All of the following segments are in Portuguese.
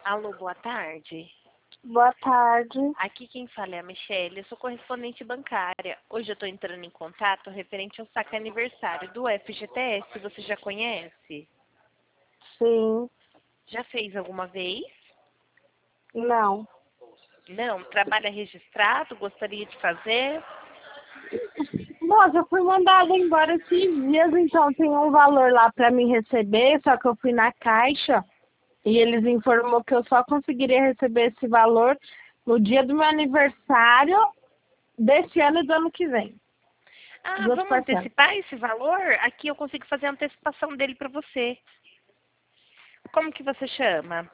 Alô, boa tarde. Boa tarde. Aqui quem fala é a Michelle, eu sou correspondente bancária. Hoje eu estou entrando em contato referente ao saque aniversário do FGTS. Você já conhece? Sim. Já fez alguma vez? Não. Não? Trabalha registrado? Gostaria de fazer? Nossa, eu fui mandada embora esses dias, então tem um valor lá para me receber, só que eu fui na caixa e eles informou que eu só conseguiria receber esse valor no dia do meu aniversário desse ano e do ano que vem. Ah, Duas vamos parcelas. antecipar esse valor? Aqui eu consigo fazer a antecipação dele para você. Como que você chama?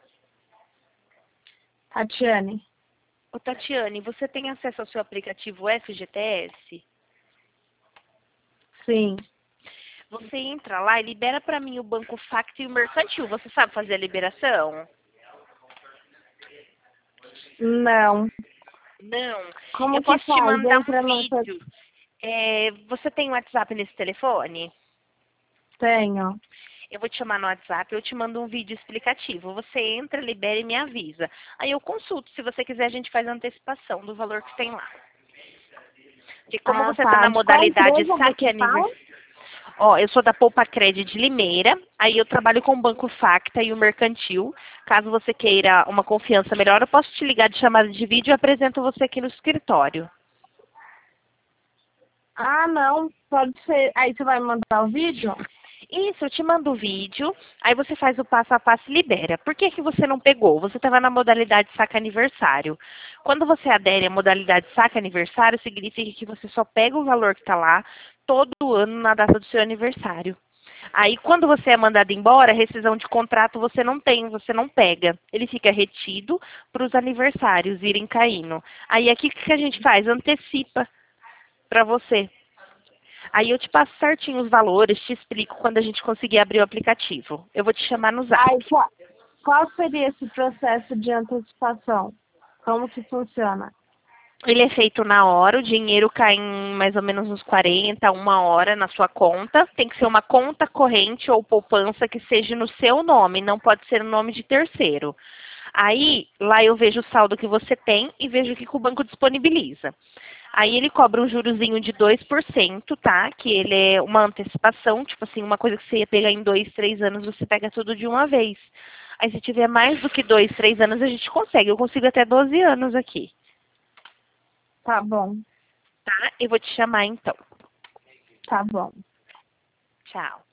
Tatiane? Ô, Tatiane, você tem acesso ao seu aplicativo FGTS? Sim. Você entra lá e libera para mim o Banco Facto e o Mercantil. Você sabe fazer a liberação? Não. Não. Como Eu que posso te faz? mandar Entra um no... vídeo. Você tem WhatsApp nesse telefone? Tenho. Eu vou te chamar no WhatsApp, eu te mando um vídeo explicativo. Você entra, libera e me avisa. Aí eu consulto. Se você quiser, a gente faz a antecipação do valor que tem lá. Porque como Ah, você está tá. na De qual modalidade empresa saque você fala? aniversário. Ó, eu sou da Poupa Cred de Limeira, aí eu trabalho com o Banco Facta e o Mercantil. Caso você queira uma confiança melhor, eu posso te ligar de chamada de vídeo e apresento você aqui no escritório. Ah, não. Pode ser. Aí você vai mandar o vídeo? Isso, eu te mando o vídeo, aí você faz o passo a passo e libera. Por que que você não pegou? Você estava na modalidade saca aniversário. Quando você adere à modalidade saca aniversário, significa que você só pega o valor que está lá todo ano na data do seu aniversário. Aí, quando você é mandado embora, rescisão de contrato você não tem, você não pega. Ele fica retido para os aniversários irem caindo. Aí, aqui, o que a gente faz? Antecipa para você. Aí eu te passo certinho os valores, te explico quando a gente conseguir abrir o aplicativo. Eu vou te chamar no Zap. Aí, qual seria esse processo de antecipação? Como que funciona? Ele é feito na hora, o dinheiro cai em mais ou menos uns 40, uma hora na sua conta. Tem que ser uma conta corrente ou poupança que seja no seu nome, não pode ser no nome de terceiro. Aí, lá eu vejo o saldo que você tem e vejo o que o banco disponibiliza. Aí ele cobra um jurozinho de 2%, tá? Que ele é uma antecipação, tipo assim, uma coisa que você ia pegar em 2, 3 anos, você pega tudo de uma vez. Aí se tiver mais do que 2, 3 anos, a gente consegue. Eu consigo até 12 anos aqui, Tá bom. tá? Eu vou te chamar então. Tá bom. Tchau.